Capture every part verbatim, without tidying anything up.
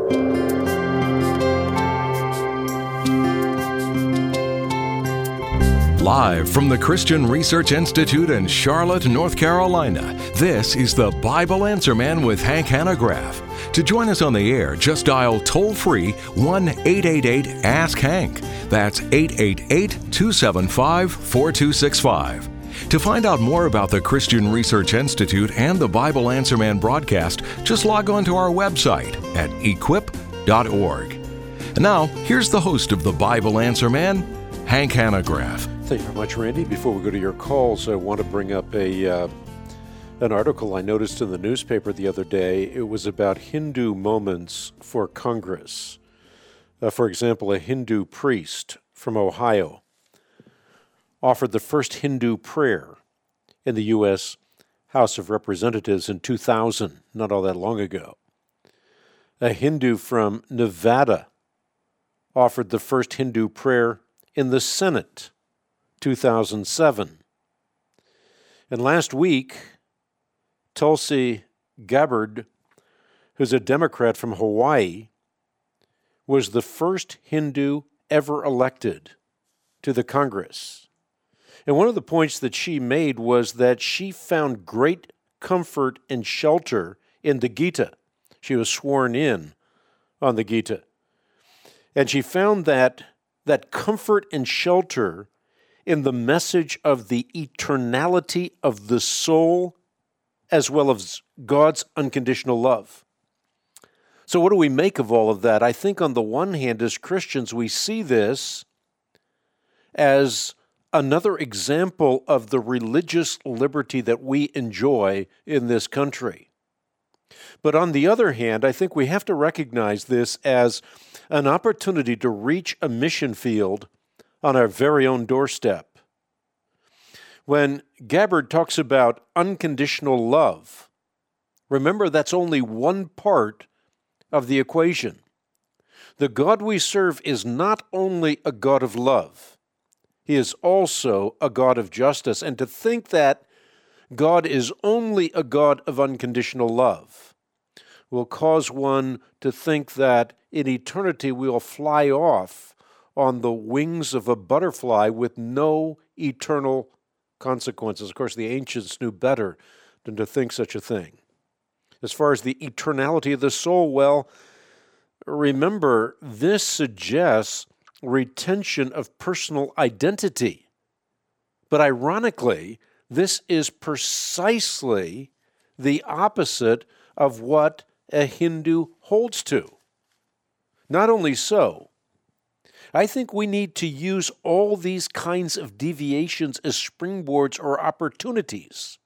Live from the Christian Research Institute in Charlotte, North Carolina, this is the Bible Answer Man with Hank Hanegraaff. To join us on the air, just dial toll-free one eight eight eight ask Hank. That's eight eight eight, two seven five, four two six five. To find out more about the Christian Research Institute and the Bible Answer Man broadcast, just log on to our website at equip dot org. And now, here's the host of the Bible Answer Man, Hank Hanegraaff. Thank you very much, Randy. Before we go to your calls, I want to bring up a uh, an article I noticed in the newspaper the other day. It was about Hindu moments for Congress. Uh, for example, a Hindu priest from Ohio offered the first Hindu prayer in the U S House of Representatives in two thousand, not all that long ago. A Hindu from Nevada offered the first Hindu prayer in the Senate, two thousand seven. And last week, Tulsi Gabbard, who's a Democrat from Hawaii, was the first Hindu ever elected to the Congress. And one of the points that she made was that she found great comfort and shelter in the Gita. She was sworn in on the Gita. And she found that that comfort and shelter in the message of the eternality of the soul as well as God's unconditional love. So what do we make of all of that? I think on the one hand, as Christians, we see this as another example of the religious liberty that we enjoy in this country. But on the other hand, I think we have to recognize this as an opportunity to reach a mission field on our very own doorstep. When Gabbard talks about unconditional love, remember that's only one part of the equation. The God we serve is not only a God of love, He is also a God of justice. And to think that God is only a God of unconditional love will cause one to think that in eternity we will fly off on the wings of a butterfly with no eternal consequences. Of course, the ancients knew better than to think such a thing. As far as the eternality of the soul, well, remember, this suggests retention of personal identity. But ironically, this is precisely the opposite of what a Hindu holds to. Not only so, I think we need to use all these kinds of deviations as springboards or opportunities,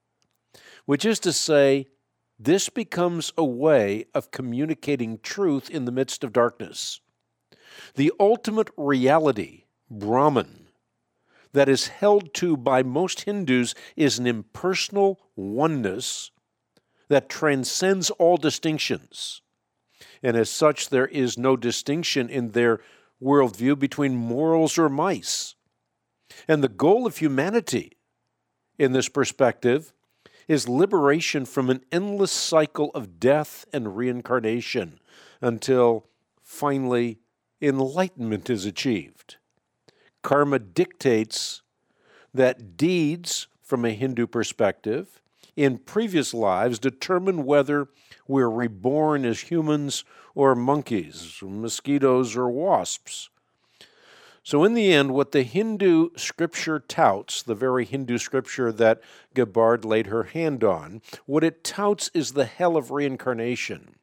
which is to say, this becomes a way of communicating truth in the midst of darkness. The ultimate reality, Brahman, that is held to by most Hindus is an impersonal oneness that transcends all distinctions. And as such, there is no distinction in their worldview between morals or mice. And the goal of humanity in this perspective is liberation from an endless cycle of death and reincarnation until finally enlightenment is achieved. Karma dictates that deeds, from a Hindu perspective, in previous lives determine whether we're reborn as humans or monkeys, mosquitoes or wasps. So in the end, what the Hindu scripture touts, the very Hindu scripture that Gabbard laid her hand on, what it touts is the hell of reincarnation.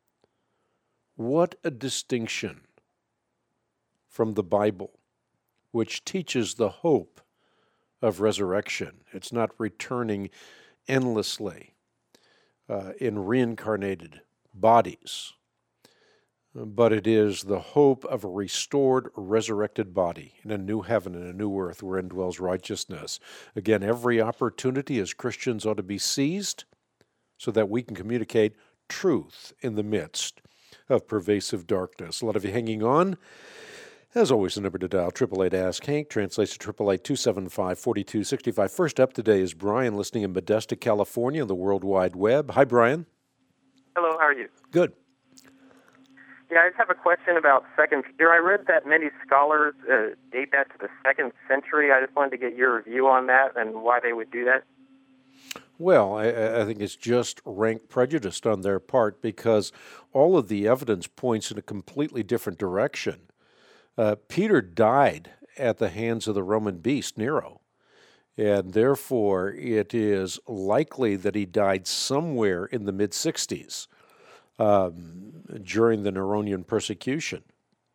What a distinction from the Bible, which teaches the hope of resurrection. It's not returning endlessly uh, in reincarnated bodies, but it is the hope of a restored, resurrected body in a new heaven and a new earth wherein dwells righteousness. Again, every opportunity as Christians ought to be seized so that we can communicate truth in the midst of pervasive darkness. A lot of you hanging on. As always, the number to dial, eight eight eight ask Hank, translates to eight eight eight, two seven five, four two six five. First up today is Brian, listening in Modesto, California, on the World Wide Web. Hi, Brian. Hello, how are you? Good. Yeah, I just have a question about Second Peter. I read that many scholars uh, date that to the second century. I just wanted to get your review on that and why they would do that. Well, I, I think it's just rank prejudice on their part because all of the evidence points in a completely different direction. Uh, Peter died at the hands of the Roman beast, Nero, and therefore it is likely that he died somewhere in the mid-sixties um, during the Neronian persecution.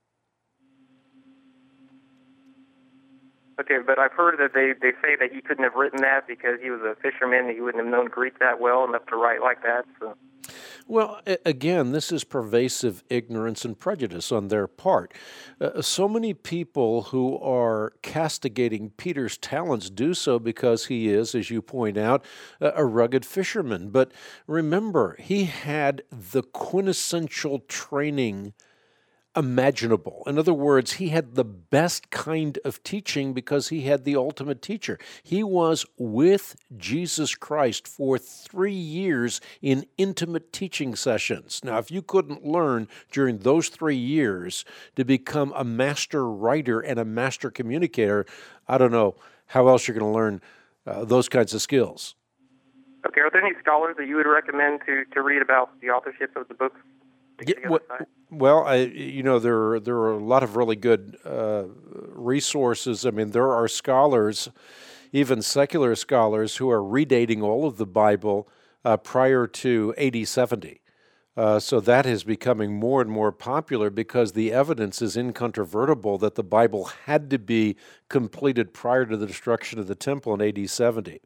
Okay, but I've heard that they, they say that he couldn't have written that because he was a fisherman and he wouldn't have known Greek that well enough to write like that. So. Well, again, this is pervasive ignorance and prejudice on their part. Uh, so many people who are castigating Peter's talents do so because he is, as you point out, a rugged fisherman. But remember, he had the quintessential training imaginable. In other words, he had the best kind of teaching because he had the ultimate teacher. He was with Jesus Christ for three years in intimate teaching sessions. Now, if you couldn't learn during those three years to become a master writer and a master communicator, I don't know how else you're going to learn uh, those kinds of skills. Okay, are there any scholars that you would recommend to, to read about the authorship of the book? Yeah, well, well, I, you know, there there are a lot of really good uh, resources. I mean, there are scholars, even secular scholars, who are redating all of the Bible uh, prior to A D seventy. Uh, so that is becoming more and more popular because the evidence is incontrovertible that the Bible had to be completed prior to the destruction of the temple in A D seventy.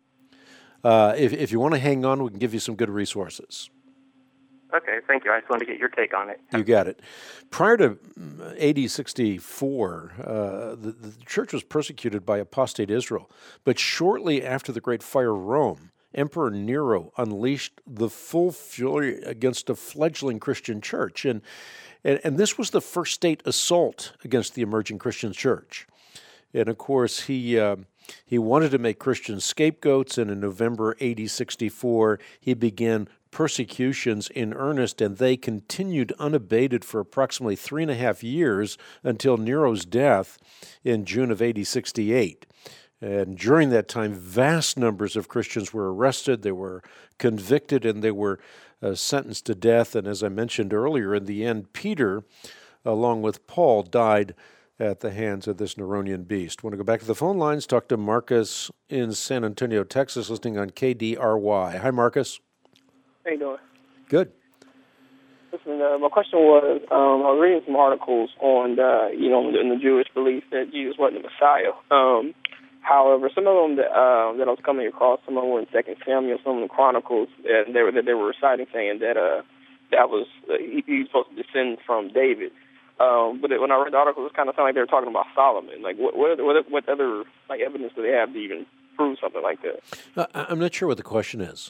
Uh, if, if you want to hang on, we can give you some good resources. Okay, thank you. I just wanted to get your take on it. You got it. Prior to A D sixty-four, uh, the, the church was persecuted by apostate Israel. But shortly after the Great Fire of Rome, Emperor Nero unleashed the full fury against a fledgling Christian church. And, and, and this was the first state assault against the emerging Christian church. And of course, he uh, he wanted to make Christians scapegoats, and in November A D sixty-four, he began persecutions in earnest, and they continued unabated for approximately three and a half years until Nero's death in June of A D sixty-eight. And during that time, vast numbers of Christians were arrested, they were convicted, and they were uh, sentenced to death. And as I mentioned earlier, in the end, Peter, along with Paul, died at the hands of this Neronian beast. Want to go back to the phone lines, talk to Marcus in San Antonio, Texas, listening on K D R Y. Hi, Marcus. How you doing? Good. Listen, uh, my question was, um, I was reading some articles on, the, you know, in the Jewish belief that Jesus wasn't the Messiah. Um, however, some of them that, uh, that I was coming across, some of them were in Second Samuel, some of the Chronicles, and they were that they were reciting saying that uh, that was uh, he, he was supposed to descend from David. Um, but it, when I read the articles, it kind of sounded like they were talking about Solomon. Like, what what, what, what other like evidence do they have to even prove something like that? Uh, I'm not sure what the question is.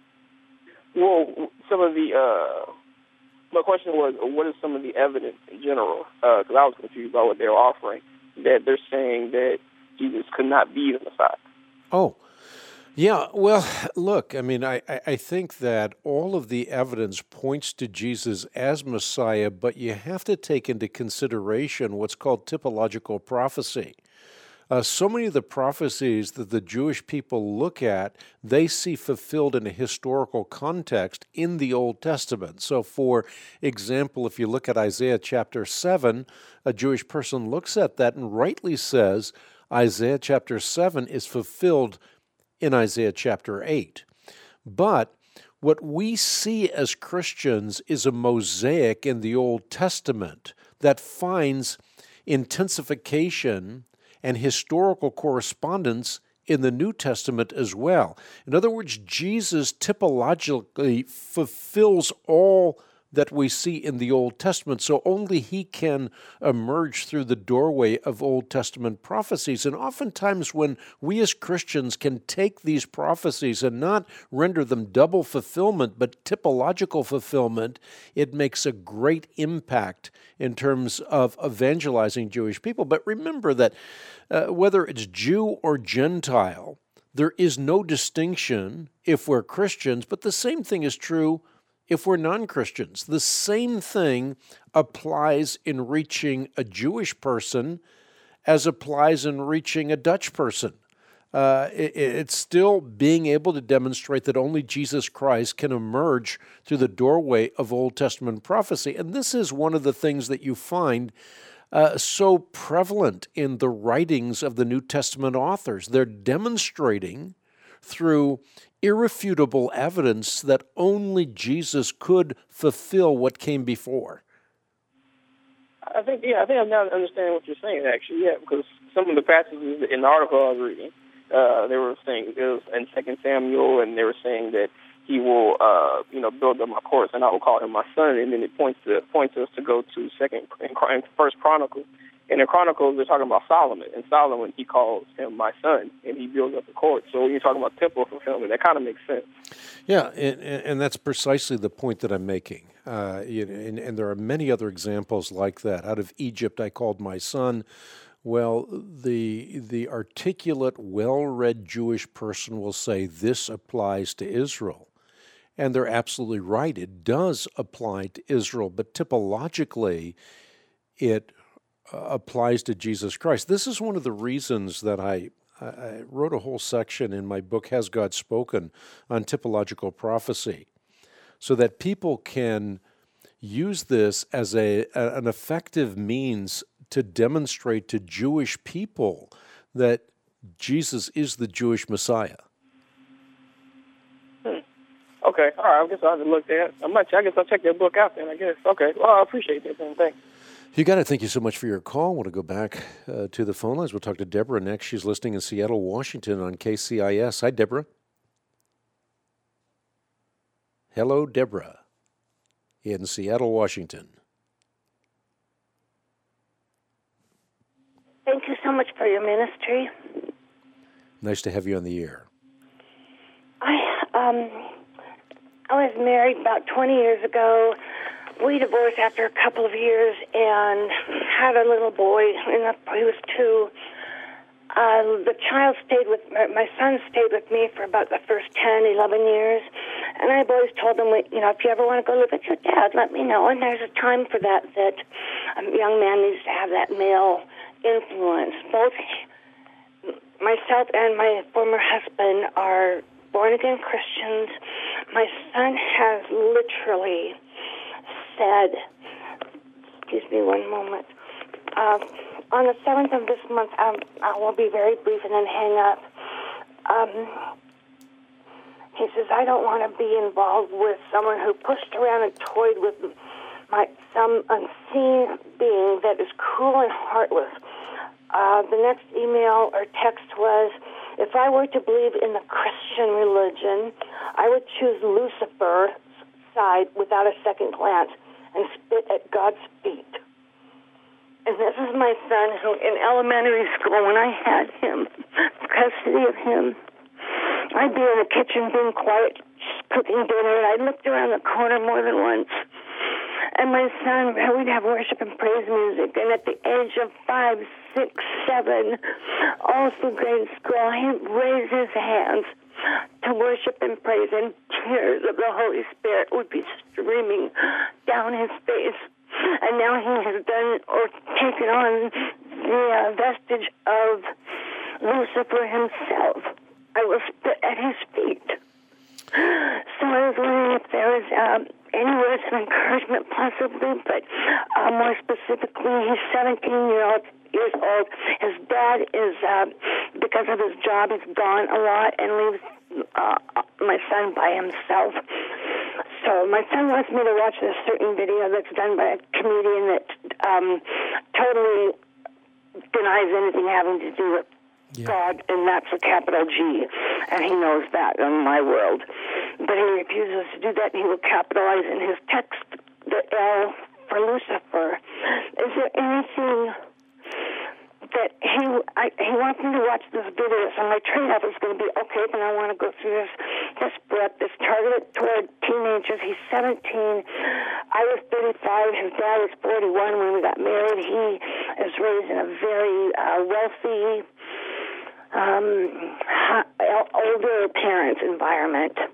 Well, some of the, uh, my question was, what is some of the evidence in general? Because uh, I was confused by what they were offering, that they're saying that Jesus could not be the Messiah. Oh, yeah. Well, look, I mean, I, I think that all of the evidence points to Jesus as Messiah, but you have to take into consideration what's called typological prophecy. Uh, so many of the prophecies that the Jewish people look at, they see fulfilled in a historical context in the Old Testament. So, for example, if you look at Isaiah chapter seven, a Jewish person looks at that and rightly says Isaiah chapter seven is fulfilled in Isaiah chapter eight. But what we see as Christians is a mosaic in the Old Testament that finds intensification and historical correspondence in the New Testament as well. In other words, Jesus typologically fulfills all that we see in the Old Testament, so only he can emerge through the doorway of Old Testament prophecies. And oftentimes when we as Christians can take these prophecies and not render them double fulfillment, but typological fulfillment, it makes a great impact in terms of evangelizing Jewish people. But remember that uh, whether it's Jew or Gentile, there is no distinction if we're Christians, but the same thing is true if we're non-Christians. The same thing applies in reaching a Jewish person as applies in reaching a Dutch person. Uh, it, it's still being able to demonstrate that only Jesus Christ can emerge through the doorway of Old Testament prophecy. And this is one of the things that you find uh, so prevalent in the writings of the New Testament authors. They're demonstrating through irrefutable evidence that only Jesus could fulfill what came before. I think, yeah, I think I'm now understanding what you're saying, actually, yeah, because some of the passages in the article I was reading, Uh, they were saying it was in Second Samuel, and they were saying that he will, uh, you know, build up my courts, and I will call him my son. And then it points to points us to go to Second and First Chronicles. And in Chronicles, they're talking about Solomon, and Solomon he calls him my son, and he builds up the court. So when you're talking about temple fulfillment, that kind of makes sense. Yeah, and, and that's precisely the point that I'm making. Uh, and, and there are many other examples like that. Out of Egypt, I called my son. Well, the the articulate, well-read Jewish person will say this applies to Israel. And they're absolutely right. It does apply to Israel, but typologically, it uh, applies to Jesus Christ. This is one of the reasons that I, I wrote a whole section in my book, Has God Spoken?, on typological prophecy, so that people can use this as a, a an effective means to demonstrate to Jewish people that Jesus is the Jewish Messiah. Hmm. Okay, all right, I guess I'll have to look there. I might, I guess I'll check that book out then, I guess. Okay, well, I appreciate that then, thanks. You got it. Thank you so much for your call. I want to go back uh, to the phone lines. We'll talk to Deborah next. She's listening in Seattle, Washington on K C I S. Hi, Deborah. Hello, Deborah, in Seattle, Washington. Thank you so much for your ministry. Nice to have you on the air. I um, I was married about twenty years ago. We divorced after a couple of years and had a little boy, and he was two. Uh, the child stayed with, my son stayed with me for about the first ten, eleven years. And I've always told him, you know, if you ever want to go live with your dad, let me know. And there's a time for that, that a young man needs to have that male influence. Both myself and my former husband are born-again Christians. My son has literally said, excuse me one moment, uh, on the seventh of this month, um, I will be very brief and then hang up. Um, he says, I don't want to be involved with someone who pushed around and toyed with my some unseen being that is cruel and heartless. Uh, the next email or text was, if I were to believe in the Christian religion, I would choose Lucifer's side without a second glance and spit at God's feet. And this is my son who, in elementary school, when I had him, custody of him, I'd be in the kitchen being quiet, cooking dinner, and I looked around the corner more than once. And my son, we'd have worship and praise music. And at the age of five, six, seven, all through grade school, he'd raise his hands to worship and praise, and tears of the Holy Spirit would be streaming down his face. And now he has done or taken on the uh, vestige of Lucifer himself. I will spit at his feet. So I was wondering if there was um, any words of encouragement possibly, but uh, more specifically, he's seventeen year old, years old. His dad is, uh, because of his job, he's gone a lot and leaves uh, my son by himself. So my son wants me to watch this certain video that's done by a comedian that um, totally denies anything having to do with yeah. God, and that's a capital G, and he knows that in my world. But he refuses to do that, and he will capitalize in his text the L for Lucifer. Is there anything that he I, he wants me to watch this video, so my trade-off is going to be, okay, then I want to go through this, this book that's targeted toward teenagers. He's seventeen. I was thirty-five. His dad was forty-one when we got married. He is raised in a very uh, wealthy, um, older parents' environment.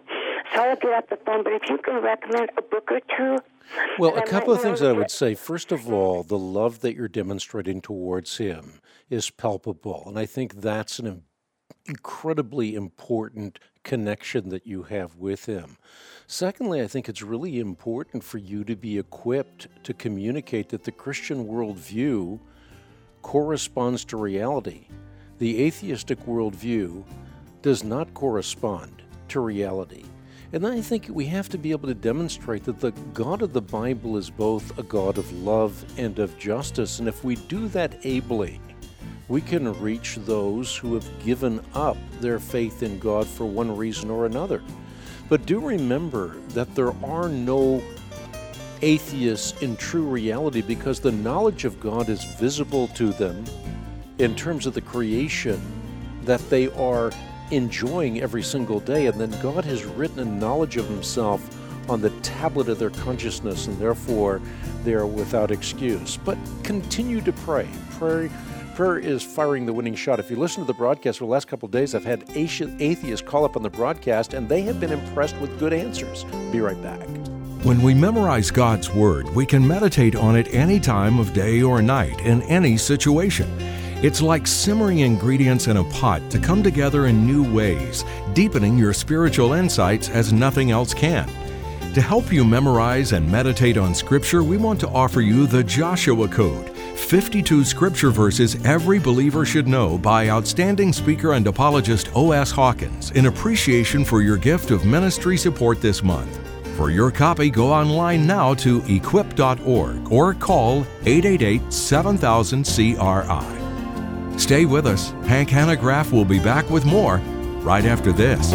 so I'll get off the phone, but if you can recommend a book or two. Well, a couple of things I would say. First of all, the love that you're demonstrating towards him is palpable, and I think that's an incredibly important connection that you have with him. Secondly, I think it's really important for you to be equipped to communicate that the Christian worldview corresponds to reality. The atheistic worldview does not correspond to reality. And then I think we have to be able to demonstrate that the God of the Bible is both a God of love and of justice. And if we do that ably, we can reach those who have given up their faith in God for one reason or another. But do remember that there are no atheists in true reality, because the knowledge of God is visible to them in terms of the creation that they are enjoying every single day. And then God has written a knowledge of himself on the tablet of their consciousness, and therefore they are without excuse. But continue to pray. Pray. Prayer is firing the winning shot. If you listen to the broadcast for the last couple of days, I've had atheists call up on the broadcast, and they have been impressed with good answers. Be right back. When we memorize God's Word, we can meditate on it any time of day or night, in any situation. It's like simmering ingredients in a pot to come together in new ways, deepening your spiritual insights as nothing else can. To help you memorize and meditate on Scripture, we want to offer you the Joshua Code, fifty-two Scripture verses every believer should know, by outstanding speaker and apologist O S Hawkins, in appreciation for your gift of ministry support this month. For your copy, go online now to equip dot org or call eight eight eight, seven thousand, C R I. Stay with us. Hank Hanegraaff will be back with more right after this.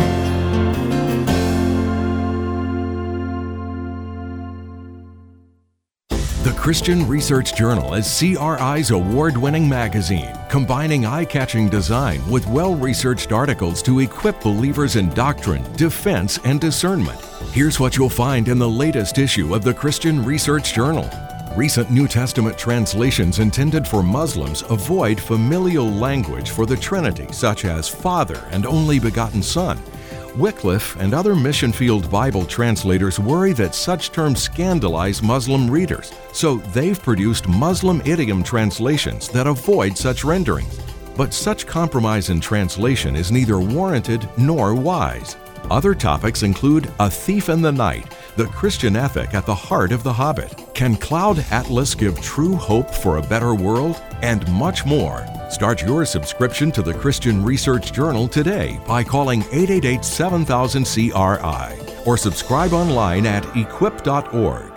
The Christian Research Journal is C R I's award-winning magazine, combining eye-catching design with well-researched articles to equip believers in doctrine, defense, and discernment. Here's what you'll find in the latest issue of the Christian Research Journal. Recent New Testament translations intended for Muslims avoid familial language for the Trinity, such as Father and Only Begotten Son. Wycliffe and other mission field Bible translators worry that such terms scandalize Muslim readers, so they've produced Muslim idiom translations that avoid such renderings. But such compromise in translation is neither warranted nor wise. Other topics include A Thief in the Night, the Christian ethic at the heart of The Hobbit, Can Cloud Atlas give true hope for a better world, and much more. Start your subscription to the Christian Research Journal today by calling eight eight eight, seven thousand, C R I or subscribe online at equip dot org.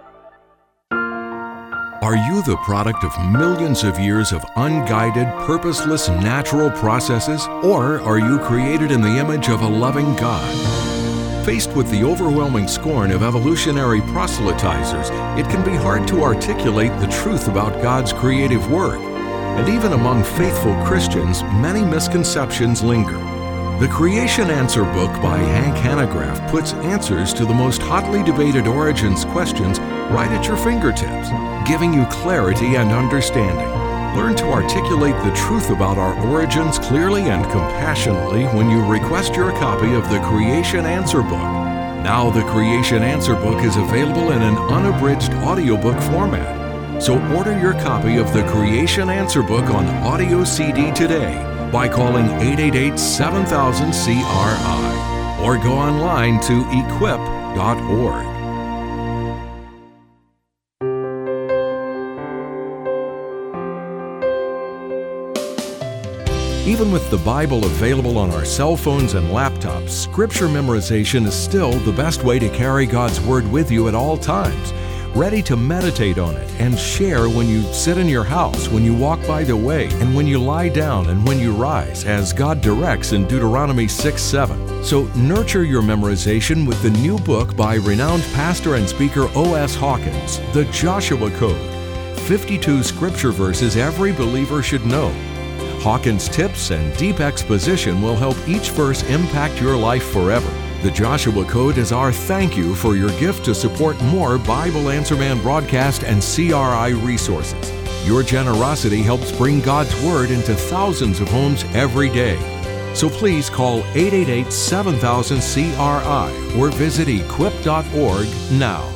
Are you the product of millions of years of unguided, purposeless natural processes, or are you created in the image of a loving God? Faced with the overwhelming scorn of evolutionary proselytizers, it can be hard to articulate the truth about God's creative work. And even among faithful Christians, many misconceptions linger. The Creation Answer book by Hank Hanegraaff puts answers to the most hotly debated origins questions right at your fingertips, giving you clarity and understanding. Learn to articulate the truth about our origins clearly and compassionately when you request your copy of the Creation Answer book. Now the Creation Answer book is available in an unabridged audiobook format. So order your copy of the Creation Answer book on audio C D today by calling eight eight eight, seven thousand, C R I or go online to equip dot org. Even with the Bible available on our cell phones and laptops, Scripture memorization is still the best way to carry God's Word with you at all times, ready to meditate on it and share when you sit in your house, when you walk by the way, and when you lie down and when you rise, as God directs in Deuteronomy six seven. So nurture your memorization with the new book by renowned pastor and speaker O S Hawkins, The Joshua Code, fifty-two Scripture verses every believer should know. Hawkins' tips and deep exposition will help each verse impact your life forever. The Joshua Code is our thank you for your gift to support more Bible Answer Man broadcast and C R I resources. Your generosity helps bring God's Word into thousands of homes every day. So please call eight eight eight, seven thousand, C R I or visit equip dot org now.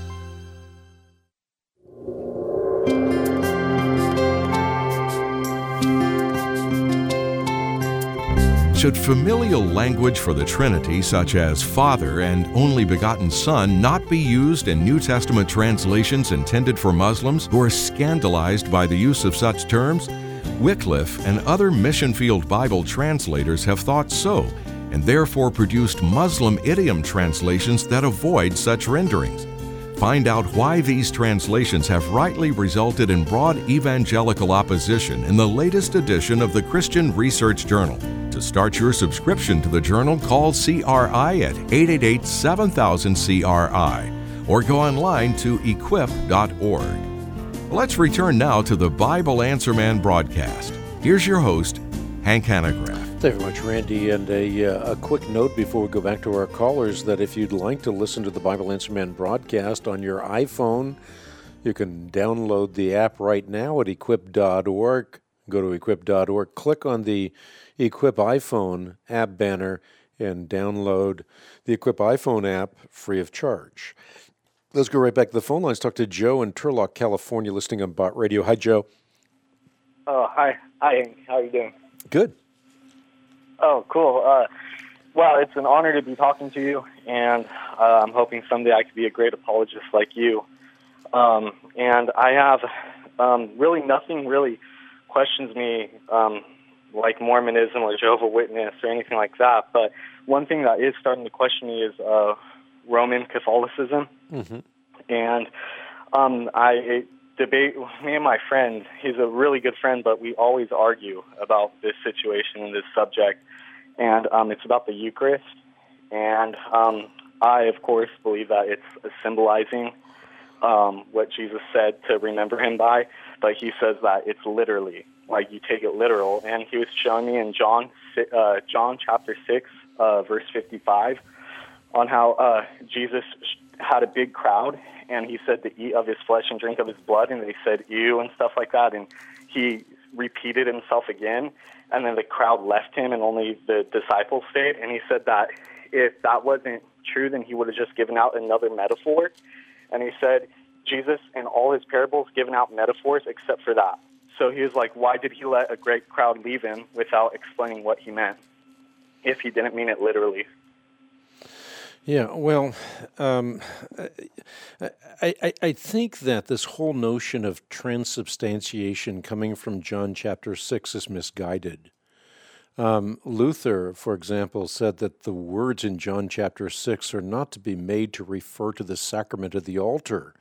Should familial language for the Trinity, such as Father and Only Begotten Son, not be used in New Testament translations intended for Muslims who are scandalized by the use of such terms? Wycliffe and other mission field Bible translators have thought so, and therefore produced Muslim idiom translations that avoid such renderings. Find out why these translations have rightly resulted in broad evangelical opposition in the latest edition of the Christian Research Journal. To start your subscription to the journal, call C R I at eight eight eight, seven thousand, C R I or go online to equip dot org. Let's return now to the Bible Answer Man broadcast. Here's your host, Hank Hanegraaff. Thank you very much, Randy. And a, uh, a quick note before we go back to our callers that if you'd like to listen to the Bible Answer Man broadcast on your iPhone, you can download the app right now at equip dot org. Go to equip dot org, click on the Equip iPhone app banner, and download the Equip iPhone app free of charge. Let's go right back to the phone lines. Talk to Joe in Turlock, California, listening on Bot Radio. Hi, Joe. Oh, hi. Hi, how are you doing? Good. Oh, cool. Uh, well, it's an honor to be talking to you, and uh, I'm hoping someday I could be a great apologist like you. Um, and I have um, really nothing really questions me um, like Mormonism or Jehovah's Witness or anything like that. But one thing that is starting to question me is uh, Roman Catholicism. Mm-hmm. And um, I debate, me and my friend, he's a really good friend, but we always argue about this situation and this subject. And um, it's about the Eucharist. And um, I, of course, believe that it's symbolizing um, what Jesus said to remember him by. But he says that it's literally, like you take it literal. And he was showing me in John, uh, John chapter six, uh, verse fifty-five, on how uh, Jesus had a big crowd, and he said to eat of his flesh and drink of his blood, and they said, ew, and stuff like that. And he repeated himself again, and then the crowd left him, and only the disciples stayed. And he said that if that wasn't true, then he would have just given out another metaphor. And he said, Jesus in all his parables given out metaphors except for that. So he was like, why did he let a great crowd leave him without explaining what he meant, if he didn't mean it literally? Yeah, well, um, I, I, I think that this whole notion of transubstantiation coming from John chapter six is misguided. Um, Luther, for example, said that the words in John chapter six are not to be made to refer to the sacrament of the altar.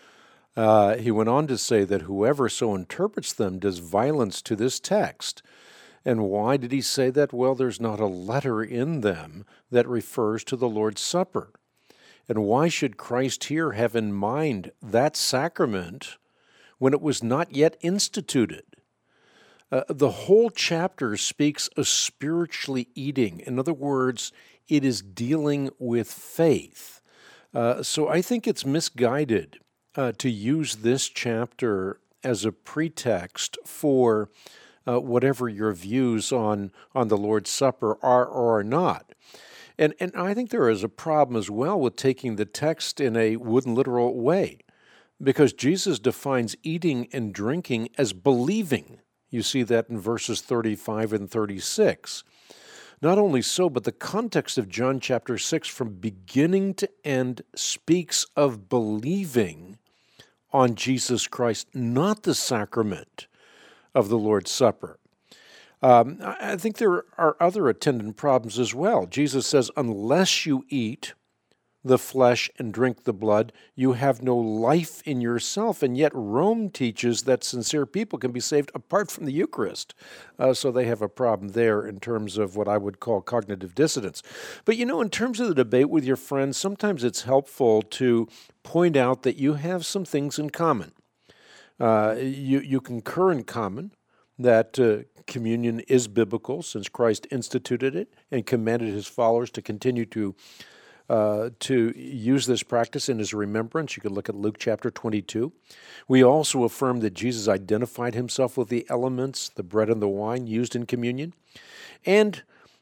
Uh, he went on to say that whoever so interprets them does violence to this text. And why did he say that? Well, there's not a letter in them that refers to the Lord's Supper. And why should Christ here have in mind that sacrament when it was not yet instituted? Uh, the whole chapter speaks of spiritually eating. In other words, it is dealing with faith. Uh, so I think it's misguided uh, to use this chapter as a pretext for Uh, whatever your views on, on the Lord's Supper are or are not. And, and I think there is a problem as well with taking the text in a wooden literal way, because Jesus defines eating and drinking as believing. You see that in verses thirty-five and thirty-six. Not only so, but the context of John chapter six from beginning to end speaks of believing on Jesus Christ, not the sacrament of the Lord's Supper. Um, I think there are other attendant problems as well. Jesus says, unless you eat the flesh and drink the blood, you have no life in yourself. And yet Rome teaches that sincere people can be saved apart from the Eucharist. Uh, so they have a problem there in terms of what I would call cognitive dissonance. But, you know, in terms of the debate with your friends, sometimes it's helpful to point out that you have some things in common. Uh, you, you concur in common that uh, communion is biblical, since Christ instituted it and commanded his followers to continue to uh, to use this practice in his remembrance. You can look at Luke chapter twenty-two. We also affirm that Jesus identified himself with the elements, the bread and the wine used in communion. And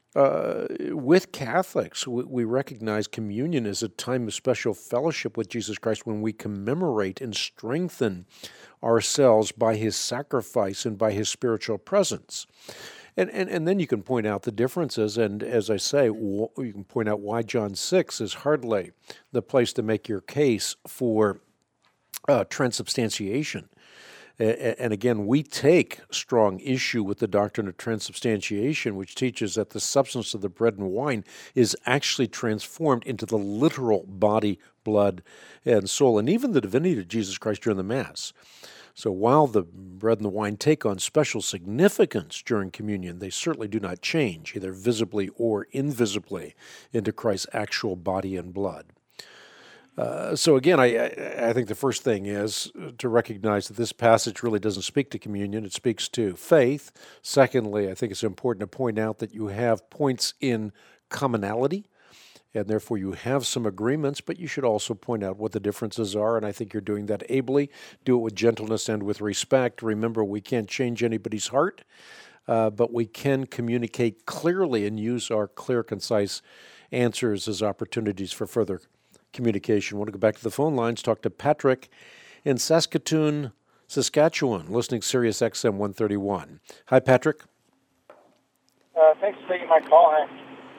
Uh, with Catholics, we, we recognize communion as a time of special fellowship with Jesus Christ when we commemorate and strengthen ourselves by his sacrifice and by his spiritual presence. And, and and then you can point out the differences, and as I say, you can point out why John six is hardly the place to make your case for uh, transubstantiation. And again, we take strong issue with the doctrine of transubstantiation, which teaches that the substance of the bread and wine is actually transformed into the literal body, blood, and soul, and even the divinity of Jesus Christ during the Mass. So while the bread and the wine take on special significance during communion, they certainly do not change, either visibly or invisibly, into Christ's actual body and blood. Uh, so again, I, I think the first thing is to recognize that this passage really doesn't speak to communion. It speaks to faith. Secondly, I think it's important to point out that you have points in commonality, and therefore you have some agreements, but you should also point out what the differences are, and I think you're doing that ably. Do it with gentleness and with respect. Remember, we can't change anybody's heart, uh, but we can communicate clearly and use our clear, concise answers as opportunities for further communication. I want to go back to the phone lines, talk to Patrick in Saskatoon, Saskatchewan, listening Sirius X M one thirty-one. Hi, Patrick. Uh, thanks for taking my call, Hank.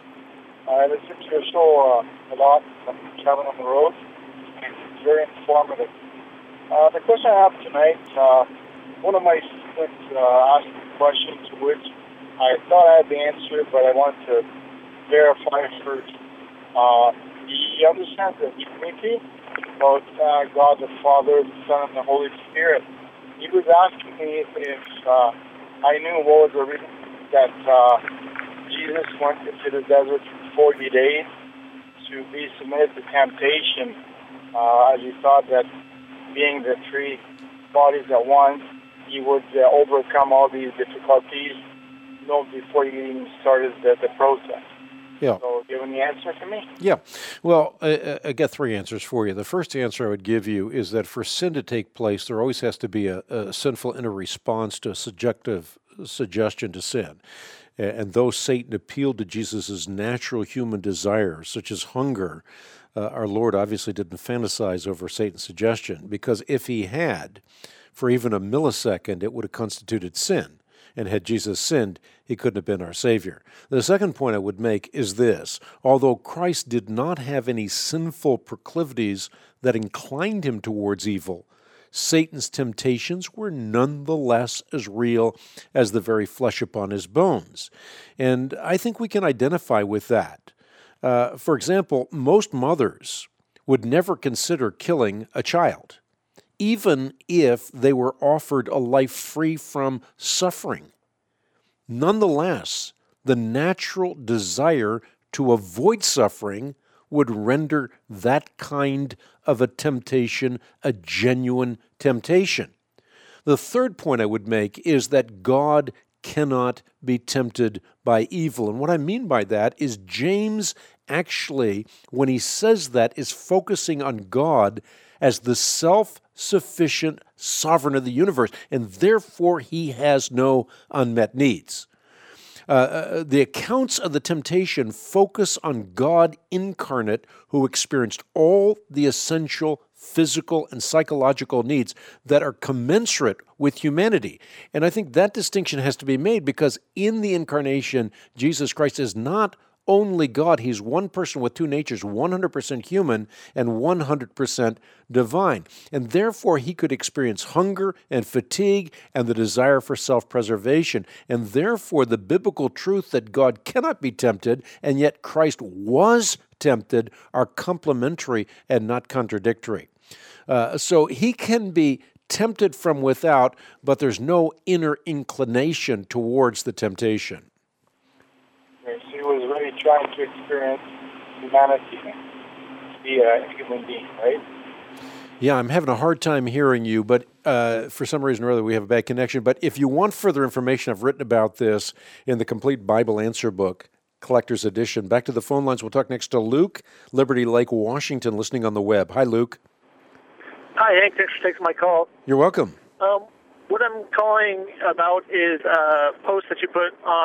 I listen to your show uh, a lot when I'm traveling on the road. It's very informative. Uh, the question I have tonight, uh, one of my students uh, asked a question to which I thought I had the answer, but I wanted to verify first. Uh, He understands the Trinity about uh, God the Father, the Son, and the Holy Spirit. He was asking me if, if uh, I knew what was the reason that uh, Jesus went into the desert for forty days to be submitted to temptation, uh, as he thought that being the three bodies at once, he would uh, overcome all these difficulties, you know, before he even started the, the process. Yeah. So, do you have any answer for me? Yeah. Well, I, I got three answers for you. The first answer I would give you is that for sin to take place, there always has to be a, a sinful inner response to a subjective suggestion to sin. And though Satan appealed to Jesus' natural human desires, such as hunger, uh, our Lord obviously didn't fantasize over Satan's suggestion, because if he had, for even a millisecond, it would have constituted sin. And had Jesus sinned, he couldn't have been our Savior. The second point I would make is this. Although Christ did not have any sinful proclivities that inclined him towards evil, Satan's temptations were nonetheless as real as the very flesh upon his bones. And I think we can identify with that. Uh, for example, most mothers would never consider killing a child, even if they were offered a life free from suffering. Nonetheless, the natural desire to avoid suffering would render that kind of a temptation a genuine temptation. The third point I would make is that God cannot be tempted by evil. And what I mean by that is James actually, when he says that, is focusing on God as the self-sufficient sovereign of the universe, and therefore he has no unmet needs. Uh, the accounts of the temptation focus on God incarnate, who experienced all the essential physical and psychological needs that are commensurate with humanity. And I think that distinction has to be made, because in the incarnation, Jesus Christ is not only God. He's one person with two natures, one hundred percent human and one hundred percent divine. And therefore, he could experience hunger and fatigue and the desire for self-preservation. And therefore, the biblical truth that God cannot be tempted, and yet Christ was tempted, are complementary and not contradictory. Uh, so he can be tempted from without, but there's no inner inclination towards the temptation. He was really trying to experience humanity, to be a human being, right? Yeah, I'm having a hard time hearing you, but uh, for some reason or other we have a bad connection. But if you want further information, I've written about this in the Complete Bible Answer Book, Collector's Edition. Back to the phone lines. We'll talk next to Luke, Liberty Lake, Washington, listening on the web. Hi, Luke. Hi, Hank. Thanks for taking my call. You're welcome. Um, what I'm calling about is a post that you put on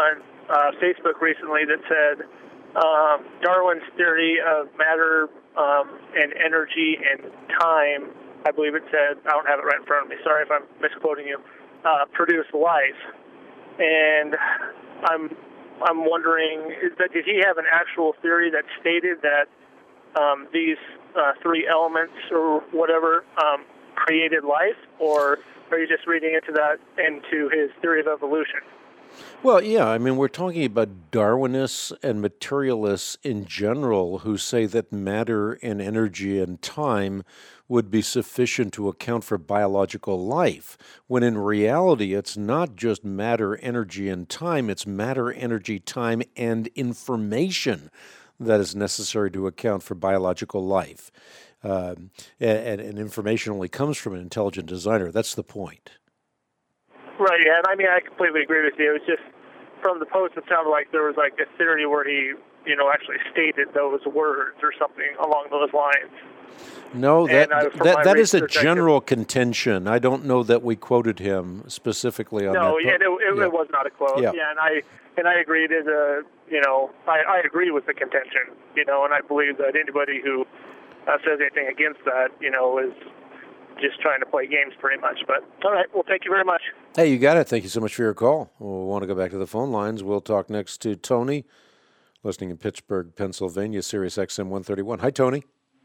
uh, Facebook recently that said um, Darwin's theory of matter um, and energy and time, I believe it said, I don't have it right in front of me, sorry if I'm misquoting you, uh, produce life. And I'm I'm wondering, is that, did he have an actual theory that stated that um, these uh, three elements or whatever um, created life, or are you just reading into that into his theory of evolution? Well, yeah, I mean, we're talking about Darwinists and materialists in general who say that matter and energy and time would be sufficient to account for biological life, when in reality it's not just matter, energy, and time, it's matter, energy, time, and information that is necessary to account for biological life. Uh, and, and information only comes from an intelligent designer. That's the point. Right, yeah, and I mean, I completely agree with you. It was just, from the post, it sounded like there was like a theory where he, you know, actually stated those words or something along those lines. No, that uh, that, that is a research, general contention. I don't know that we quoted him specifically on that. No, yeah, it, it, yeah. it was not a quote. Yeah. yeah, and I and I agree. It is a, you know, I, I agree with the contention, you know, and I believe that anybody who uh, says anything against that, you know, is just trying to play games pretty much. But all right, well, thank you very much. Hey, you got it. Thank you so much for your call. We'll want to go back to the phone lines. We'll talk next to Tony, listening in Pittsburgh, Pennsylvania, Sirius X M one thirty-one. Hi, Tony.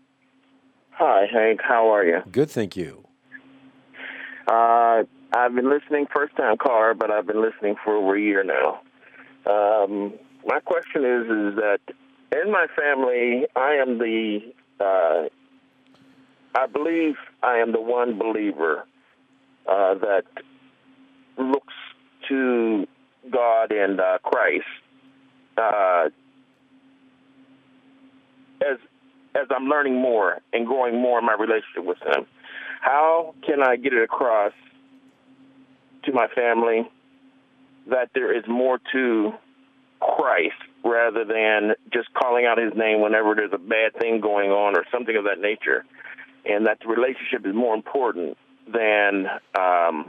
Hi, Hank. How are you? Good, thank you. Uh, I've been listening, first-time caller, but I've been listening for over a year now. Um, my question is, is that in my family, I am the, uh, I believe I am the one believer uh, that looks to God and uh, Christ uh, as as I'm learning more and growing more in my relationship with Him. How can I get it across to my family that there is more to Christ rather than just calling out His name whenever there's a bad thing going on or something of that nature, and that the relationship is more important than um,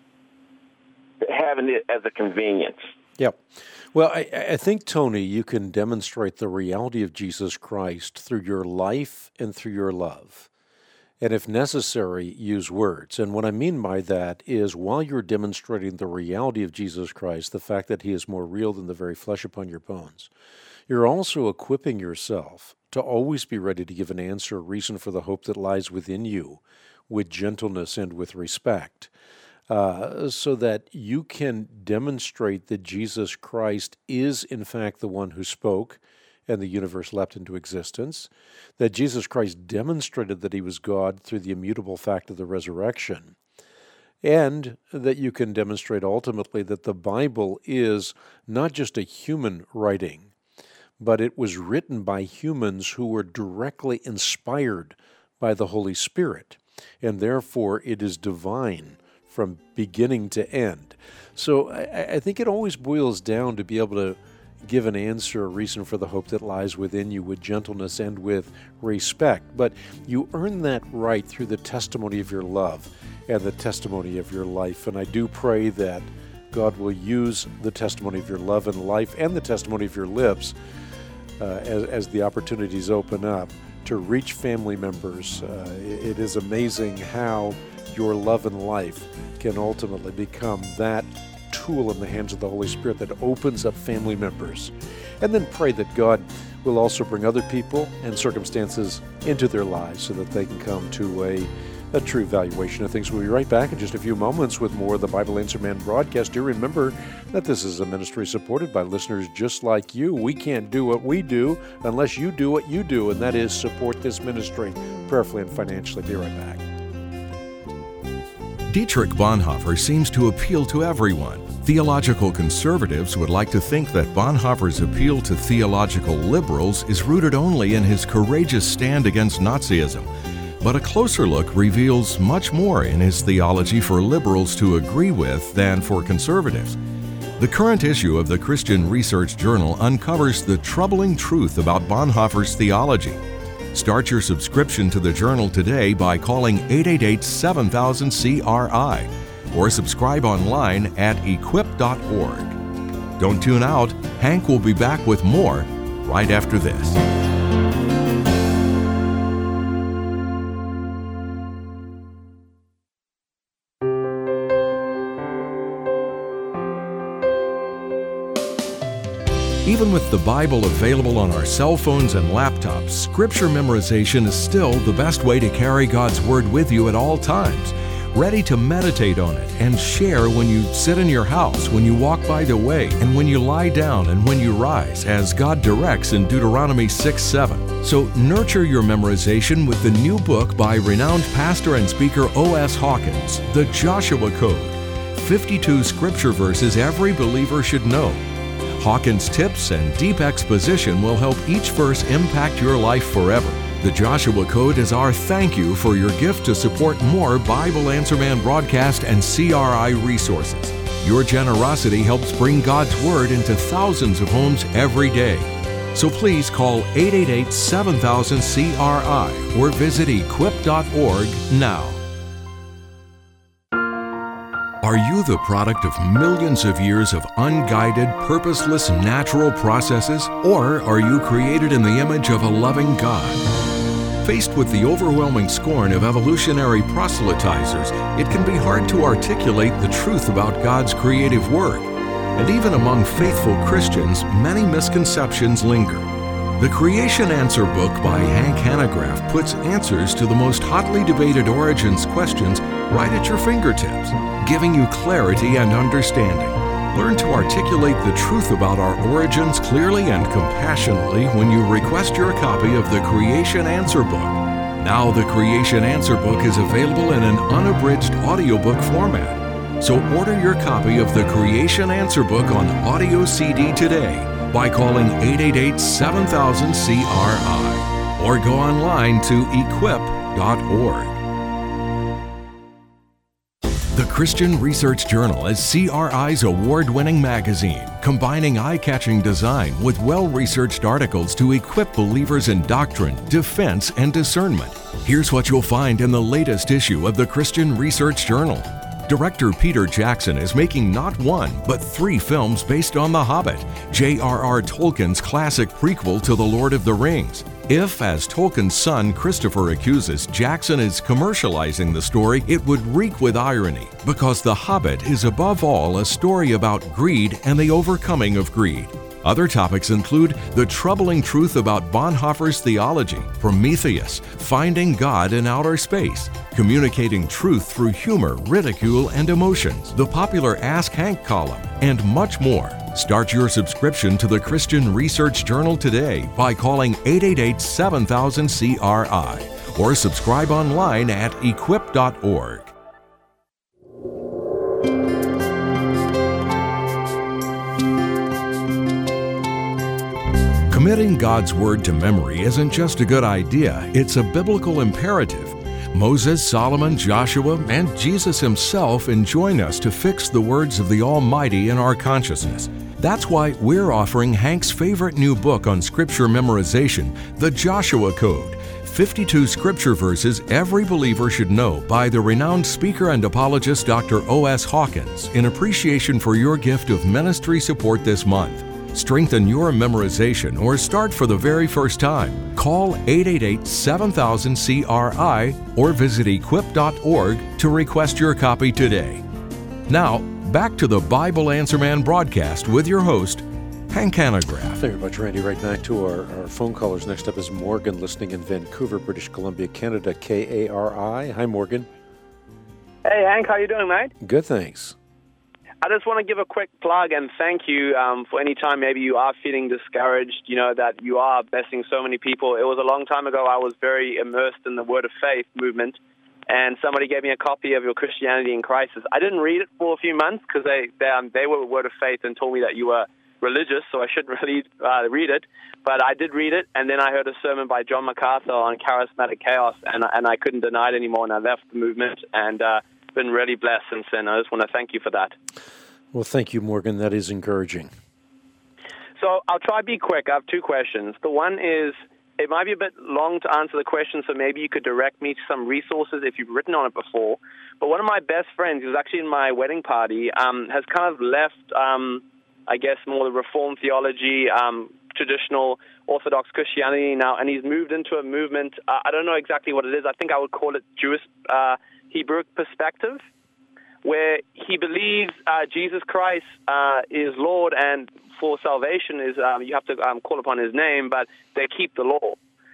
having it as a convenience? Yep. Well, I, I think, Tony, you can demonstrate the reality of Jesus Christ through your life and through your love. And if necessary, use words. And what I mean by that is while you're demonstrating the reality of Jesus Christ, the fact that He is more real than the very flesh upon your bones, you're also equipping yourself to always be ready to give an answer, a reason for the hope that lies within you, with gentleness and with respect. Uh, so that you can demonstrate that Jesus Christ is, in fact, the one who spoke and the universe leapt into existence, that Jesus Christ demonstrated that He was God through the immutable fact of the resurrection, and that you can demonstrate ultimately that the Bible is not just a human writing, but it was written by humans who were directly inspired by the Holy Spirit, and therefore it is divine from beginning to end. So I, I think it always boils down to be able to give an answer, a reason for the hope that lies within you with gentleness and with respect. But you earn that right through the testimony of your love and the testimony of your life. And I do pray that God will use the testimony of your love and life and the testimony of your lips uh, as, as the opportunities open up to reach family members. Uh, it, it is amazing how your love and life can ultimately become that tool in the hands of the Holy Spirit that opens up family members. And then pray that God will also bring other people and circumstances into their lives so that they can come to a, a true valuation of things. We'll be right back in just a few moments with more of the Bible Answer Man broadcast. Do remember that this is a ministry supported by listeners just like you. We can't do what we do unless you do what you do, and that is support this ministry prayerfully and financially. Be right back. Dietrich Bonhoeffer seems to appeal to everyone. Theological conservatives would like to think that Bonhoeffer's appeal to theological liberals is rooted only in his courageous stand against Nazism. But a closer look reveals much more in his theology for liberals to agree with than for conservatives. The current issue of the Christian Research Journal uncovers the troubling truth about Bonhoeffer's theology. Start your subscription to the Journal today by calling eight eight eight, seven thousand, C R I or subscribe online at equip dot org. Don't tune out. Hank will be back with more right after this. Even with the Bible available on our cell phones and laptops, Scripture memorization is still the best way to carry God's Word with you at all times, ready to meditate on it and share when you sit in your house, when you walk by the way, and when you lie down and when you rise, as God directs in Deuteronomy six seven. So nurture your memorization with the new book by renowned pastor and speaker O S Hawkins, The Joshua Code, fifty-two Scripture verses every believer should know. Hawkins' tips and deep exposition will help each verse impact your life forever. The Joshua Code is our thank you for your gift to support more Bible Answer Man broadcast and C R I resources. Your generosity helps bring God's Word into thousands of homes every day. So please call eight eight eight, seven thousand, C R I or visit equip dot org now. Are you the product of millions of years of unguided, purposeless natural processes, or are you created in the image of a loving God? Faced with the overwhelming scorn of evolutionary proselytizers, it can be hard to articulate the truth about God's creative work. And even among faithful Christians, many misconceptions linger. The Creation Answer book by Hank Hanegraaff puts answers to the most hotly debated origins questions right at your fingertips, giving you clarity and understanding. Learn to articulate the truth about our origins clearly and compassionately when you request your copy of the Creation Answer book. Now the Creation Answer book is available in an unabridged audiobook format. So order your copy of the Creation Answer book on audio C D today by calling eight eight eight, seven thousand, C R I or go online to equip dot org. The Christian Research Journal is C R I's award-winning magazine, combining eye-catching design with well-researched articles to equip believers in doctrine, defense, and discernment. Here's what you'll find in the latest issue of the Christian Research Journal. Director Peter Jackson is making not one, but three films based on The Hobbit, J R R Tolkien's classic prequel to The Lord of the Rings. If, as Tolkien's son Christopher accuses, Jackson is commercializing the story, it would reek with irony, because The Hobbit is above all a story about greed and the overcoming of greed. Other topics include the troubling truth about Bonhoeffer's theology, Prometheus, finding God in outer space, communicating truth through humor, ridicule, and emotions, the popular Ask Hank column, and much more. Start your subscription to the Christian Research Journal today by calling eight eight eight, seven thousand, C R I or subscribe online at equip dot org. Committing God's Word to memory isn't just a good idea, it's a biblical imperative. Moses, Solomon, Joshua, and Jesus himself enjoin us to fix the words of the Almighty in our consciousness. That's why we're offering Hank's favorite new book on Scripture memorization, The Joshua Code, fifty-two Scripture verses every believer should know by the renowned speaker and apologist Doctor O S Hawkins in appreciation for your gift of ministry support this month. Strengthen your memorization or start for the very first time. Call eight eight eight, seven thousand, C R I or visit equip dot org to request your copy today. Now, back to the Bible Answer Man broadcast with your host, Hank Hanegraaff. Thank you very much, Randy. Right now to our, our phone callers. Next up is Morgan, listening in Vancouver, British Columbia, Canada, K A R I. Hi, Morgan. Hey, Hank. How you doing, mate? Good, thanks. I just want to give a quick plug and thank you um, for any time maybe you are feeling discouraged, you know, that you are blessing so many people. It was a long time ago I was very immersed in the Word of Faith movement, and somebody gave me a copy of your Christianity in Crisis. I didn't read it for a few months because they, they, um, they were Word of Faith and told me that you were religious, so I shouldn't really uh, read it. But I did read it, and then I heard a sermon by John MacArthur on charismatic chaos, and, and I couldn't deny it anymore, and I left the movement, and uh, been really blessed since then. I just want to thank you for that. Well, thank you, Morgan. That is encouraging. So I'll try to be quick. I have two questions. The one is, it might be a bit long to answer the question, so maybe you could direct me to some resources if you've written on it before. But one of my best friends, who was actually in my wedding party, um, has kind of left um, I guess, more the Reformed theology, um, traditional Orthodox Christianity now, and he's moved into a movement. Uh, I don't know exactly what it is. I think I would call it Jewish uh, Hebrew perspective, where he believes uh, Jesus Christ uh, is Lord, and for salvation is um, you have to um, call upon his name, but they keep the law.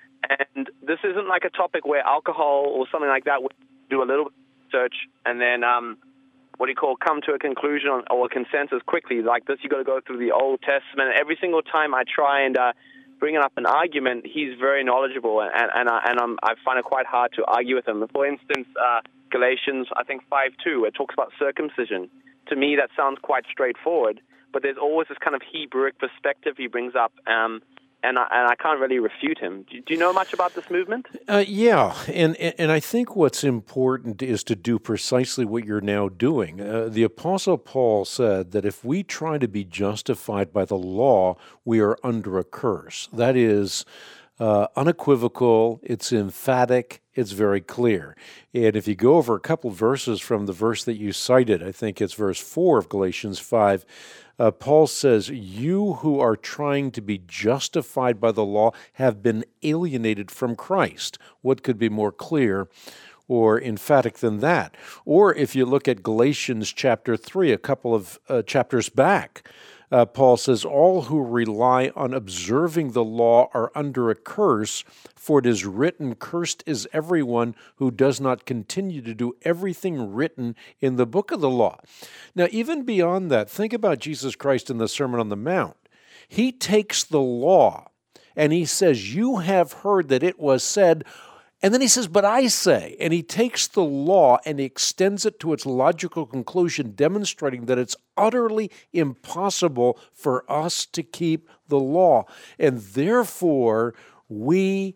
And this isn't like a topic where alcohol or something like that would do a little bit of research and then um, what do you call come to a conclusion on, or a consensus quickly. Like this, you got to go through the Old Testament. Every single time I try and uh, bring up an argument, he's very knowledgeable, and and I, and I'm, I find it quite hard to argue with him. For instance, uh, Galatians, I think five two, it talks about circumcision. To me, that sounds quite straightforward, but there's always this kind of Hebrewic perspective he brings up, um, and, I, and I can't really refute him. Do, do you know much about this movement? Uh, yeah, and, and I think what's important is to do precisely what you're now doing. Uh, the Apostle Paul said that if we try to be justified by the law, we are under a curse. That is uh, unequivocal, it's emphatic, it's very clear. And if you go over a couple verses from the verse that you cited, I think it's verse four of Galatians five, uh, Paul says, you who are trying to be justified by the law have been alienated from Christ. What could be more clear or emphatic than that? Or if you look at Galatians chapter three, a couple of uh, chapters back, Uh, Paul says, all who rely on observing the law are under a curse, for it is written, cursed is everyone who does not continue to do everything written in the book of the law. Now, even beyond that, think about Jesus Christ in the Sermon on the Mount. He takes the law and he says, you have heard that it was said, and then he says, but I say, and he takes the law and he extends it to its logical conclusion, demonstrating that it's utterly impossible for us to keep the law. And therefore, we,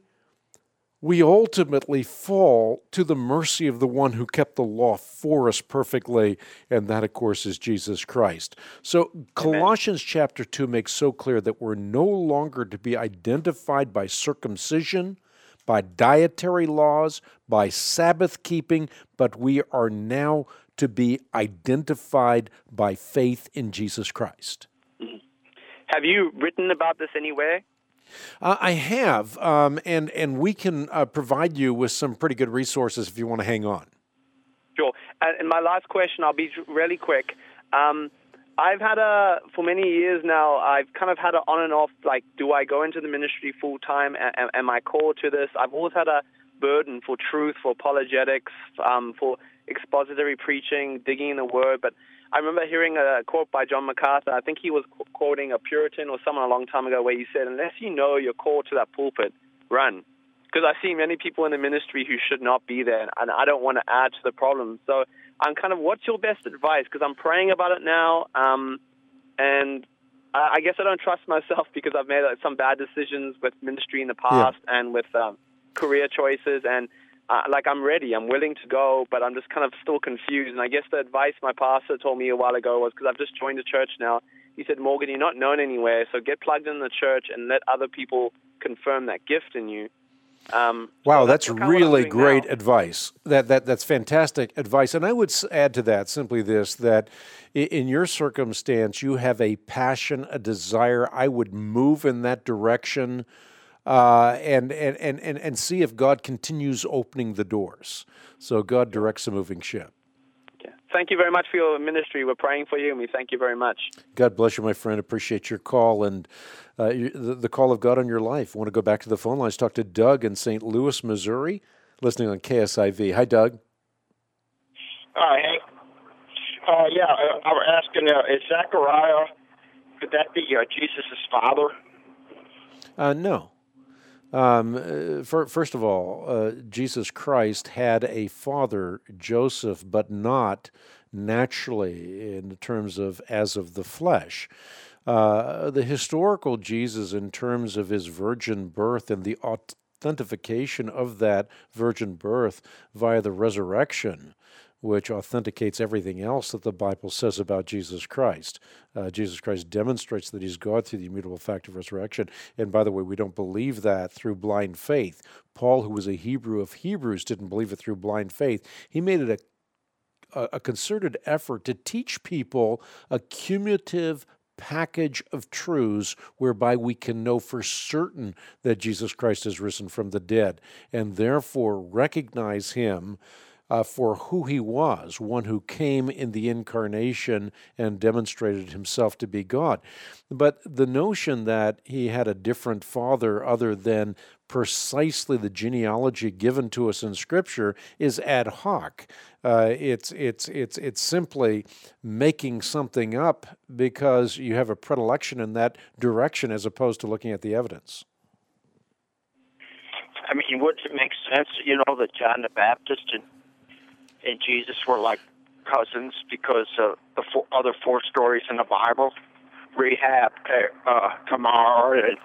we ultimately fall to the mercy of the one who kept the law for us perfectly, and that, of course, is Jesus Christ. So Colossians Amen. Chapter two makes so clear that we're no longer to be identified by circumcision, by dietary laws, by Sabbath keeping, but we are now to be identified by faith in Jesus Christ. Mm-hmm. Have you written about this anywhere? Uh, I have, um, and, and we can uh, provide you with some pretty good resources if you want to hang on. Sure. And my last question, I'll be really quick. Um, I've had a, for many years now, I've kind of had an on and off, like, do I go into the ministry full time? Am, am I called to this? I've always had a burden for truth, for apologetics, um, for expository preaching, digging in the Word. But I remember hearing a quote by John MacArthur. I think he was qu- quoting a Puritan or someone a long time ago, where he said, unless you know you're called to that pulpit, run. Because I see many people in the ministry who should not be there, and I don't want to add to the problem. So I'm kind of, what's your best advice? Because I'm praying about it now, um, and I, I guess I don't trust myself because I've made like, some bad decisions with ministry in the past yeah. and with um, career choices, and uh, like I'm ready, I'm willing to go, but I'm just kind of still confused. And I guess the advice my pastor told me a while ago was, because I've just joined the church now, he said, Morgan, you're not known anywhere, so get plugged in the church and let other people confirm that gift in you. Um, wow, so that's, that's really great now. advice. That that that's fantastic advice. And I would add to that simply this, that in your circumstance, you have a passion, a desire. I would move in that direction uh, and, and, and, and, and see if God continues opening the doors. So God directs a moving ship. Thank you very much for your ministry. We're praying for you, and we thank you very much. God bless you, my friend. Appreciate your call and uh, the, the call of God on your life. I want to go back to the phone lines. Talk to Doug in Saint Louis, Missouri, listening on K S I V. Hi, Doug. Hi, Hank. Uh, yeah, uh, I was asking, uh, is Zechariah, could that be uh, Jesus' father? Uh, no. Um, uh, for, first of all, uh, Jesus Christ had a father, Joseph, but not naturally in terms of as of the flesh. Uh, the historical Jesus, in terms of his virgin birth and the authentication of that virgin birth via the resurrection, which authenticates everything else that the Bible says about Jesus Christ. Uh, Jesus Christ demonstrates that he's God through the immutable fact of resurrection. And by the way, we don't believe that through blind faith. Paul, who was a Hebrew of Hebrews, didn't believe it through blind faith. He made it a, a, a concerted effort to teach people a cumulative package of truths whereby we can know for certain that Jesus Christ has risen from the dead, and therefore recognize him uh, for who he was, one who came in the incarnation and demonstrated himself to be God. But the notion that he had a different father other than precisely the genealogy given to us in Scripture is ad hoc. Uh, it's it's it's it's simply making something up because you have a predilection in that direction as opposed to looking at the evidence. I mean, wouldn't it make sense, you know, that John the Baptist and, and Jesus were like cousins because of the four, other four stories in the Bible? Rahab, uh, Tamar, and,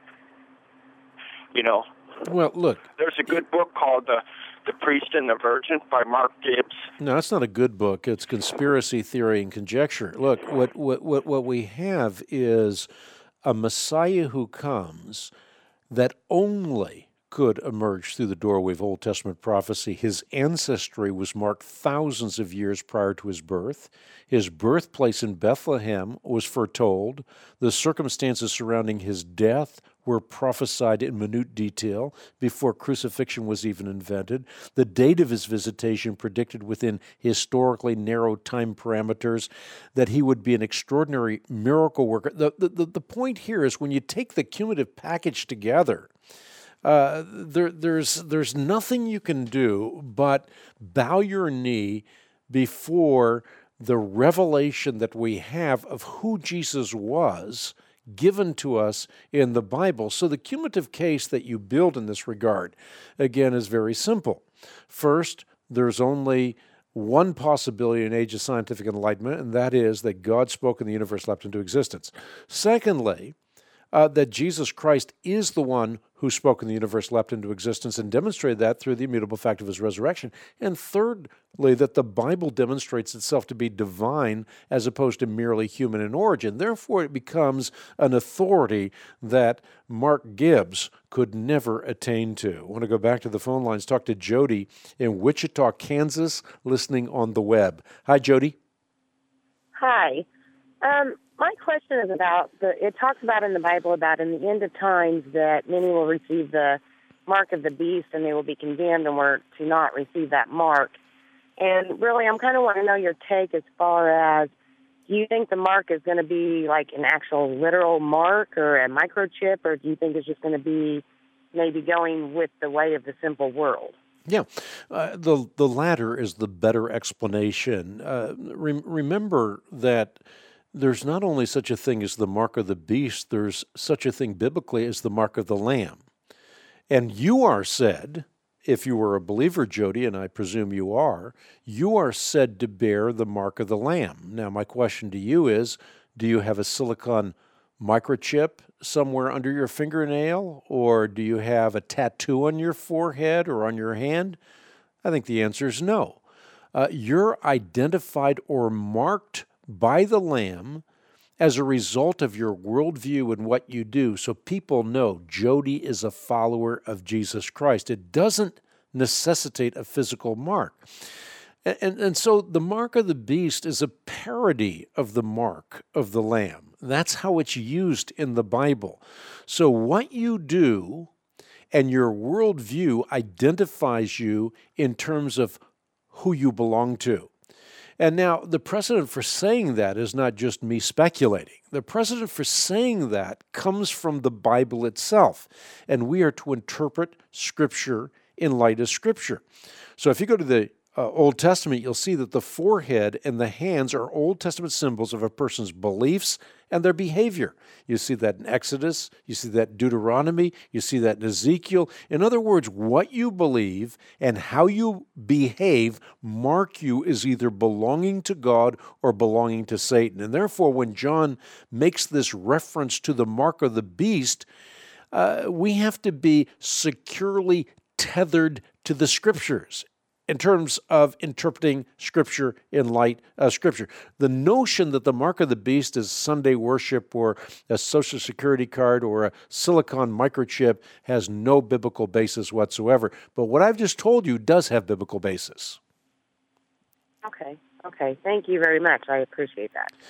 you know. Well, look. There's a good book called The, the Priest and the Virgin by Mark Gibbs. No, it's not a good book. It's conspiracy theory and conjecture. Look, what, what, what, what we have is a Messiah who comes that only could emerge through the doorway of Old Testament prophecy. His ancestry was marked thousands of years prior to his birth. His birthplace in Bethlehem was foretold. The circumstances surrounding his death were prophesied in minute detail before crucifixion was even invented. The date of his visitation predicted within historically narrow time parameters that he would be an extraordinary miracle worker. The, the, the point here is when you take the cumulative package together, Uh, there, there's there's nothing you can do but bow your knee before the revelation that we have of who Jesus was given to us in the Bible. So the cumulative case that you build in this regard, again, is very simple. First, there's only one possibility in age of scientific enlightenment, and that is that God spoke and the universe leapt into existence. Secondly, Uh, that Jesus Christ is the one who spoke and the universe leapt into existence and demonstrated that through the immutable fact of his resurrection. And thirdly, that the Bible demonstrates itself to be divine as opposed to merely human in origin. Therefore, it becomes an authority that Mark Gibbs could never attain to. I want to go back to the phone lines, talk to Jody in Wichita, Kansas, listening on the web. Hi, Jody. Hi. Um, my question is about, the. it talks about in the Bible about in the end of times that many will receive the mark of the beast and they will be condemned and were to not receive that mark. And really, I'm kind of want to know your take as far as, do you think the mark is going to be like an actual literal mark or a microchip, or do you think it's just going to be maybe going with the way of the simple world? Yeah, uh, the the latter is the better explanation. Uh, re- remember that there's not only such a thing as the mark of the beast, there's such a thing biblically as the mark of the Lamb. And you are said, if you were a believer, Jody, and I presume you are, you are said to bear the mark of the Lamb. Now, my question to you is, do you have a silicon microchip somewhere under your fingernail, or do you have a tattoo on your forehead or on your hand? I think the answer is no. Uh, you're identified or marked by the Lamb as a result of your worldview and what you do, so people know Jody is a follower of Jesus Christ. It doesn't necessitate a physical mark. And, and, and so the mark of the beast is a parody of the mark of the Lamb. That's how it's used in the Bible. So what you do and your worldview identifies you in terms of who you belong to. And now, the precedent for saying that is not just me speculating. The precedent for saying that comes from the Bible itself, and we are to interpret Scripture in light of Scripture. So if you go to the uh, Old Testament, you'll see that the forehead and the hands are Old Testament symbols of a person's beliefs and their behavior. You see that in Exodus, you see that in Deuteronomy, you see that in Ezekiel. In other words, what you believe and how you behave mark you as either belonging to God or belonging to Satan. And therefore, when John makes this reference to the mark of the beast, uh, we have to be securely tethered to the Scriptures in terms of interpreting Scripture in light of Scripture. The notion that the mark of the beast is Sunday worship or a Social Security card or a silicon microchip has no biblical basis whatsoever. But what I've just told you does have biblical basis. Okay, okay. Thank you very much. I appreciate that.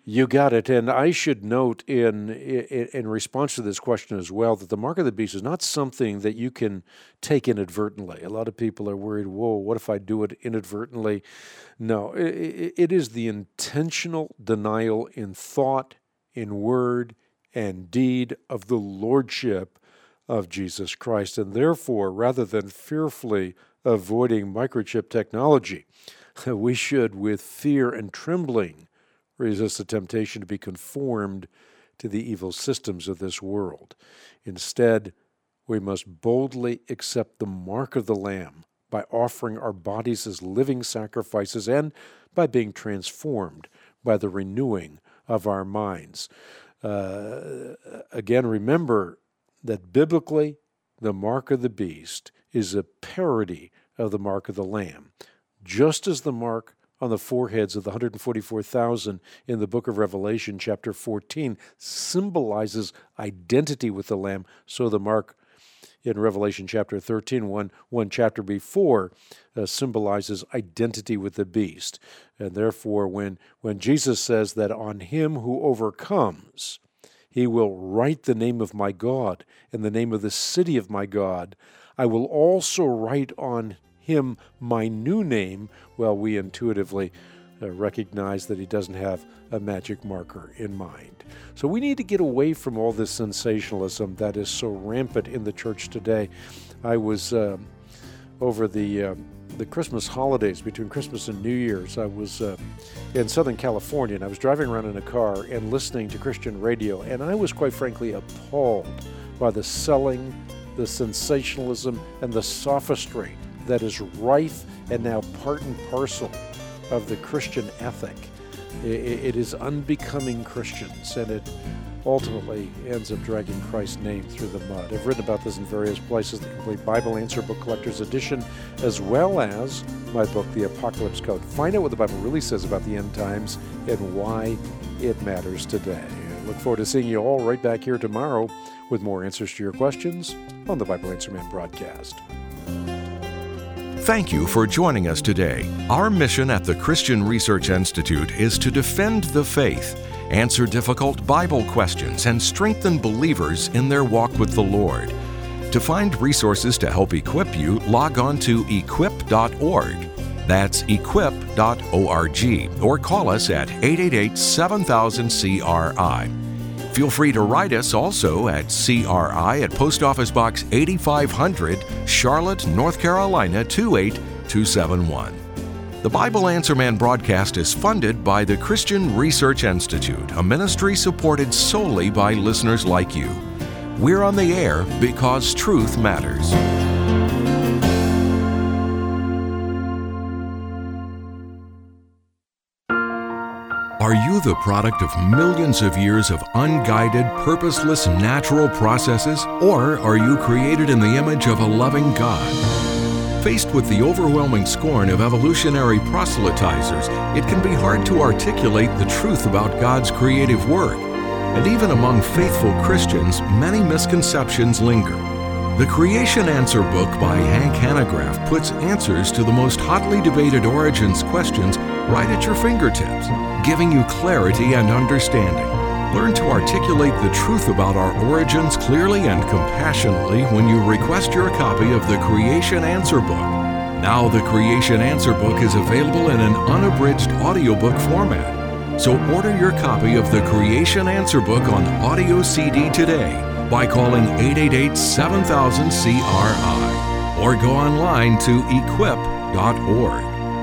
You got it. And I should note in, in in response to this question as well that the mark of the beast is not something that you can take inadvertently. A lot of people are worried, whoa, what if I do it inadvertently? No, it, it is the intentional denial in thought, in word, and deed of the lordship of Jesus Christ. And therefore, rather than fearfully avoiding microchip technology, we should, with fear and trembling, resist the temptation to be conformed to the evil systems of this world. Instead, we must boldly accept the mark of the Lamb by offering our bodies as living sacrifices and by being transformed by the renewing of our minds. Uh, again, remember that biblically, the mark of the beast is a parody of the mark of the Lamb, just as the mark on the foreheads of the one hundred forty-four thousand in the book of Revelation, chapter fourteen, symbolizes identity with the Lamb. So the mark in Revelation chapter thirteen, one, one chapter before, uh, symbolizes identity with the beast. And therefore, when, when Jesus says that on him who overcomes, he will write the name of my God and the name of the city of my God, I will also write on him my new name, well, we intuitively uh, recognize that he doesn't have a magic marker in mind. So we need to get away from all this sensationalism that is so rampant in the church today. I was uh, over the uh, the Christmas holidays, between Christmas and New Year's, I was uh, in Southern California, and I was driving around in a car and listening to Christian radio, and I was quite frankly appalled by the selling, the sensationalism, and the sophistry that is rife and now part and parcel of the Christian ethic. It is unbecoming Christians, and it ultimately ends up dragging Christ's name through the mud. I've written about this in various places, the Complete Bible Answer Book Collector's Edition, as well as my book, The Apocalypse Code. Find out what the Bible really says about the end times and why it matters today. I look forward to seeing you all right back here tomorrow with more answers to your questions on the Bible Answer Man broadcast. Thank you for joining us today. Our mission at the Christian Research Institute is to defend the faith, answer difficult Bible questions, and strengthen believers in their walk with the Lord. To find resources to help equip you, log on to equip dot org. That's equip dot org, or call us at eight eight eight, seven thousand, C R I. Feel free to write us also at C R I at Post Office Box eighty-five hundred, Charlotte, North Carolina two eight two seven one. The Bible Answer Man broadcast is funded by the Christian Research Institute, a ministry supported solely by listeners like you. We're on the air because truth matters. Are you the product of millions of years of unguided, purposeless, natural processes? Or are you created in the image of a loving God? Faced with the overwhelming scorn of evolutionary proselytizers, it can be hard to articulate the truth about God's creative work. And even among faithful Christians, many misconceptions linger. The Creation Answer book by Hank Hanegraaff puts answers to the most hotly debated origins questions right at your fingertips, giving you clarity and understanding. Learn to articulate the truth about our origins clearly and compassionately when you request your copy of the Creation Answer book. Now the Creation Answer book is available in an unabridged audiobook format. So order your copy of the Creation Answer book on audio C D today by calling eight eight eight, seven thousand, C R I or go online to equip dot org.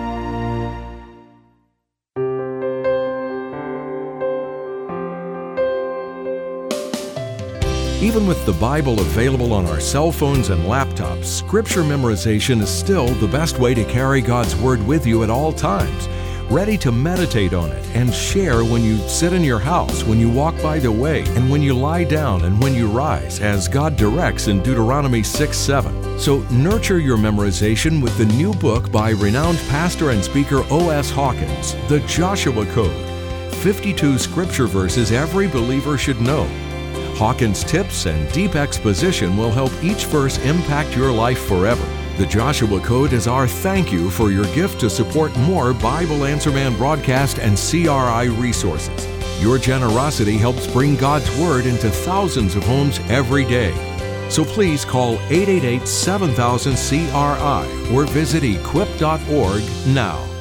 Even with the Bible available on our cell phones and laptops, Scripture memorization is still the best way to carry God's Word with you at all times, ready to meditate on it and share when you sit in your house, when you walk by the way, and when you lie down and when you rise, as God directs in Deuteronomy six seven. So nurture your memorization with the new book by renowned pastor and speaker O S Hawkins, The Joshua Code, fifty-two Scripture verses every believer should know. Hawkins' tips and deep exposition will help each verse impact your life forever. The Joshua Code is our thank you for your gift to support more Bible Answer Man broadcast and C R I resources. Your generosity helps bring God's Word into thousands of homes every day. So please call eight eight eight, seven thousand, C R I or visit equip dot org now.